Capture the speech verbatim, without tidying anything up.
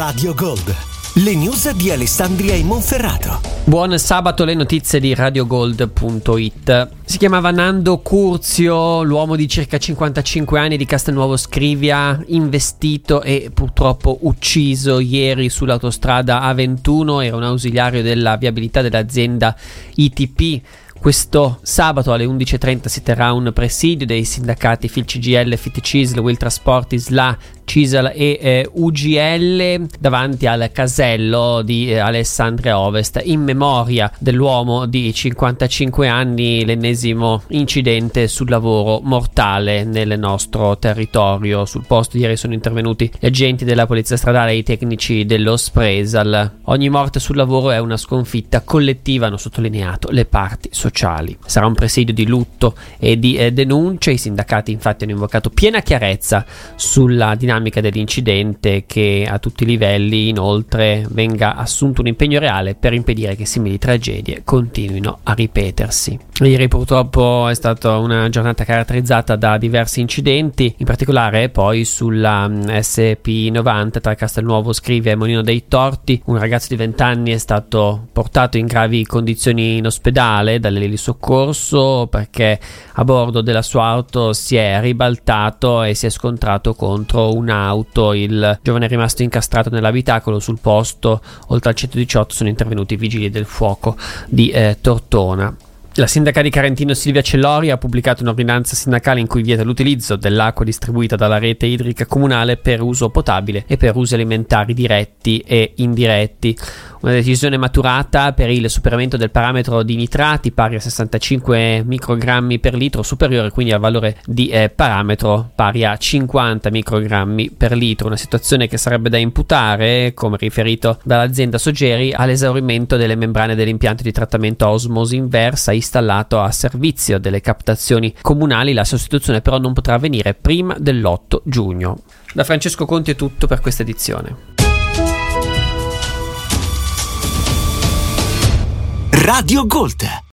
Radio Gold, le news di Alessandria e Monferrato. Buon sabato, le notizie di radiogold punto it. Si chiamava Nando Curzio, l'uomo di circa cinquantacinque anni di Castelnuovo Scrivia, investito e purtroppo ucciso ieri sull'autostrada A ventuno. Era un ausiliario della viabilità dell'azienda I T P. Questo sabato alle undici e trenta si terrà un presidio dei sindacati F I L C G I L, F I T C I S L, Will Trasport, I S L A, C I S L e eh, U G L davanti al casello di eh, Alessandria Ovest in memoria dell'uomo di cinquantacinque anni, l'ennesimo incidente sul lavoro mortale nel nostro territorio. Sul posto ieri sono intervenuti gli agenti della polizia stradale e i tecnici dello Spresal. Ogni morte sul lavoro è una sconfitta collettiva, hanno sottolineato le parti sociali. Sarà un presidio di lutto e di eh, denuncia. I sindacati infatti hanno invocato piena chiarezza sulla dinamica dell'incidente, che a tutti i livelli inoltre venga assunto un impegno reale per impedire che simili tragedie continuino a ripetersi. Ieri purtroppo è stata una giornata caratterizzata da diversi incidenti, in particolare poi sulla S P novanta tra Castelnuovo Scrivia e Monino dei Torti. Un ragazzo di venti anni è stato portato in gravi condizioni in ospedale dalle di soccorso perché a bordo della sua auto si è ribaltato e si è scontrato contro un'auto. Il giovane è rimasto incastrato nell'abitacolo. Sul posto, oltre al centodiciotto, sono intervenuti i vigili del fuoco di eh, Tortona. La sindaca di Carentino Silvia Cellori ha pubblicato un'ordinanza sindacale in cui vieta l'utilizzo dell'acqua distribuita dalla rete idrica comunale per uso potabile e per usi alimentari diretti e indiretti. Una decisione maturata per il superamento del parametro di nitrati pari a sessantacinque microgrammi per litro, superiore quindi al valore di eh, parametro pari a cinquanta microgrammi per litro. Una situazione che sarebbe da imputare, come riferito dall'azienda Soggeri, all'esaurimento delle membrane dell'impianto di trattamento a osmosi inversa installato a servizio delle captazioni comunali. La sostituzione però non potrà avvenire prima dell'otto giugno. Da Francesco Conti è tutto per questa edizione. Radio Gold.